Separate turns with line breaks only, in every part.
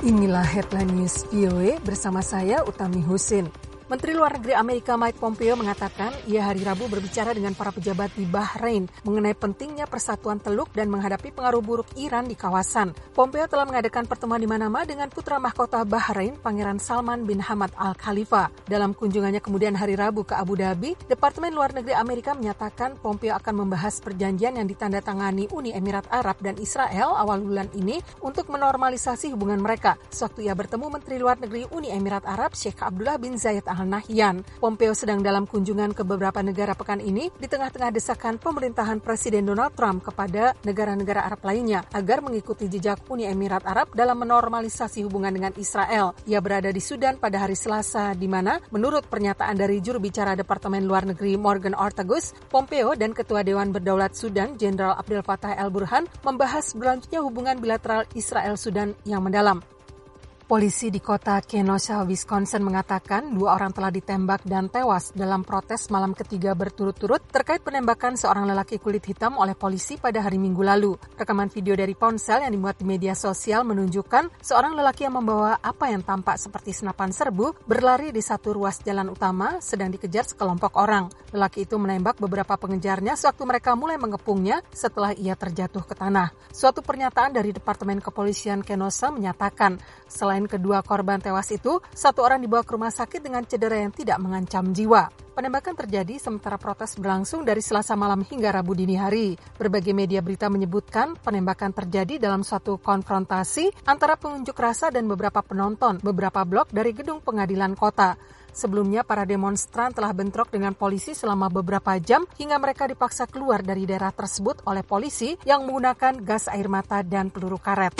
Inilah Headline News VOA bersama saya Utami Husin. Menteri Luar Negeri Amerika Mike Pompeo mengatakan ia hari Rabu berbicara dengan para pejabat di Bahrain mengenai pentingnya persatuan Teluk dan menghadapi pengaruh buruk Iran di kawasan. Pompeo telah mengadakan pertemuan di Manama dengan putra mahkota Bahrain, Pangeran Salman bin Hamad Al Khalifa. Dalam kunjungannya kemudian hari Rabu ke Abu Dhabi, Departemen Luar Negeri Amerika menyatakan Pompeo akan membahas perjanjian yang ditandatangani Uni Emirat Arab dan Israel awal bulan ini untuk menormalisasi hubungan mereka. Sewaktu ia bertemu Menteri Luar Negeri Uni Emirat Arab Sheikh Abdullah bin Zayed Al Nahyan. Pompeo sedang dalam kunjungan ke beberapa negara pekan ini di tengah-tengah desakan pemerintahan Presiden Donald Trump kepada negara-negara Arab lainnya agar mengikuti jejak Uni Emirat Arab dalam menormalisasi hubungan dengan Israel. Ia berada di Sudan pada hari Selasa, di mana menurut pernyataan dari juru bicara Departemen Luar Negeri Morgan Ortagus, Pompeo dan Ketua Dewan Berdaulat Sudan Jenderal Abdel Fattah El-Burhan membahas berlanjutnya hubungan bilateral Israel-Sudan yang mendalam. Polisi di kota Kenosha, Wisconsin mengatakan 2 orang telah ditembak dan tewas dalam protes malam ketiga berturut-turut terkait penembakan seorang lelaki kulit hitam oleh polisi pada hari Minggu lalu. Rekaman video dari ponsel yang dimuat di media sosial menunjukkan seorang lelaki yang membawa apa yang tampak seperti senapan serbu berlari di satu ruas jalan utama sedang dikejar sekelompok orang. Lelaki itu menembak beberapa pengejarnya sewaktu mereka mulai mengepungnya setelah ia terjatuh ke tanah. Suatu pernyataan dari Departemen Kepolisian Kenosha menyatakan selain kedua korban tewas itu, 1 orang dibawa ke rumah sakit dengan cedera yang tidak mengancam jiwa. Penembakan terjadi sementara protes berlangsung dari Selasa malam hingga Rabu dini hari. Berbagai media berita menyebutkan penembakan terjadi dalam suatu konfrontasi antara pengunjuk rasa dan beberapa penonton beberapa blok dari gedung pengadilan kota. Sebelumnya, para demonstran telah bentrok dengan polisi selama beberapa jam hingga mereka dipaksa keluar dari daerah tersebut oleh polisi yang menggunakan gas air mata dan peluru karet.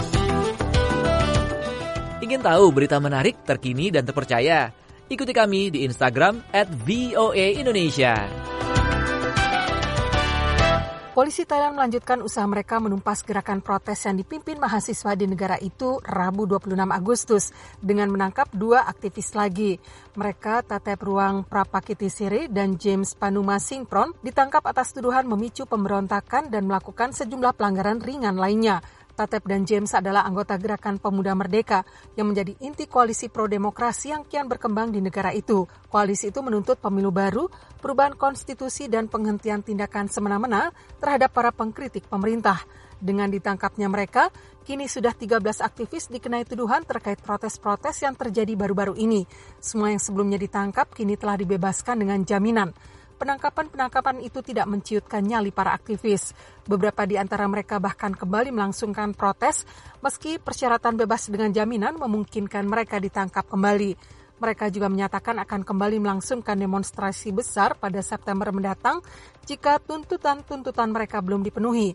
Ingin tahu berita menarik, terkini, dan terpercaya? Ikuti kami di Instagram @voaindonesia.
Polisi Thailand melanjutkan usaha mereka menumpas gerakan protes yang dipimpin mahasiswa di negara itu Rabu 26 Agustus dengan menangkap 2 aktivis lagi. Mereka Tatep Ruang Prapakitisiri dan James Panuma Singpron ditangkap atas tuduhan memicu pemberontakan dan melakukan sejumlah pelanggaran ringan lainnya. Tatep dan James adalah anggota Gerakan Pemuda Merdeka yang menjadi inti koalisi pro-demokrasi yang kian berkembang di negara itu. Koalisi itu menuntut pemilu baru, perubahan konstitusi dan penghentian tindakan semena-mena terhadap para pengkritik pemerintah. Dengan ditangkapnya mereka, kini sudah 13 aktivis dikenai tuduhan terkait protes-protes yang terjadi baru-baru ini. Semua yang sebelumnya ditangkap kini telah dibebaskan dengan jaminan. Penangkapan itu tidak menciutkan nyali para aktivis. Beberapa di antara mereka bahkan kembali melangsungkan protes meski persyaratan bebas dengan jaminan memungkinkan mereka ditangkap kembali. Mereka juga menyatakan akan kembali melangsungkan demonstrasi besar pada September mendatang jika tuntutan-tuntutan mereka belum dipenuhi.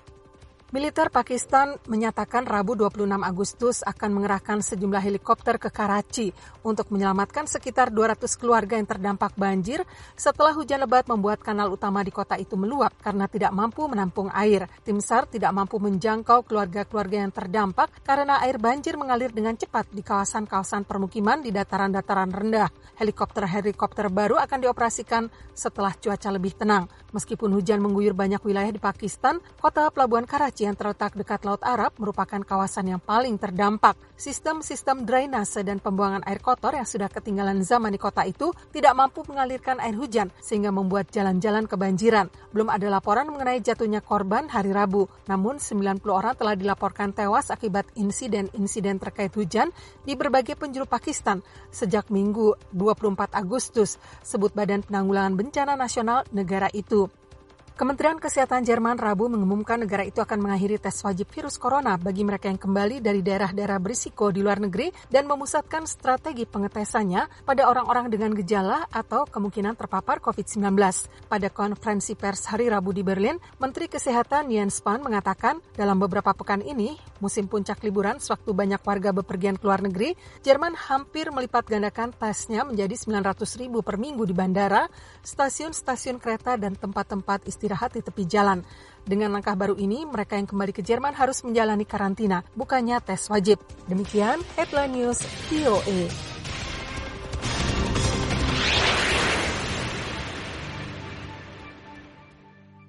Militer Pakistan menyatakan Rabu 26 Agustus akan mengerahkan sejumlah helikopter ke Karachi untuk menyelamatkan sekitar 200 keluarga yang terdampak banjir setelah hujan lebat membuat kanal utama di kota itu meluap karena tidak mampu menampung air. Tim SAR tidak mampu menjangkau keluarga-keluarga yang terdampak karena air banjir mengalir dengan cepat di kawasan-kawasan permukiman di dataran-dataran rendah. Helikopter baru akan dioperasikan setelah cuaca lebih tenang. Meskipun hujan mengguyur banyak wilayah di Pakistan, kota pelabuhan Karachi yang terletak dekat Laut Arab merupakan kawasan yang paling terdampak. Sistem-sistem drainase dan pembuangan air kotor yang sudah ketinggalan zaman di kota itu tidak mampu mengalirkan air hujan sehingga membuat jalan-jalan kebanjiran. Belum ada laporan mengenai jatuhnya korban hari Rabu, namun 90 orang telah dilaporkan tewas akibat insiden-insiden terkait hujan di berbagai penjuru Pakistan sejak Minggu 24 Agustus, sebut Badan Penanggulangan Bencana Nasional negara itu. Kementerian Kesehatan Jerman Rabu mengumumkan negara itu akan mengakhiri tes wajib virus corona bagi mereka yang kembali dari daerah-daerah berisiko di luar negeri dan memusatkan strategi pengetesannya pada orang-orang dengan gejala atau kemungkinan terpapar COVID-19. Pada konferensi pers hari Rabu di Berlin, Menteri Kesehatan Jens Spahn mengatakan dalam beberapa pekan ini, musim puncak liburan sewaktu banyak warga bepergian ke luar negeri, Jerman hampir melipat gandakan tesnya menjadi 900.000 per minggu di bandara, stasiun-stasiun kereta dan tempat-tempat istirahat di tepi jalan. Dengan langkah baru ini, mereka yang kembali ke Jerman harus menjalani karantina, bukannya tes wajib. Demikian Headline News VOA.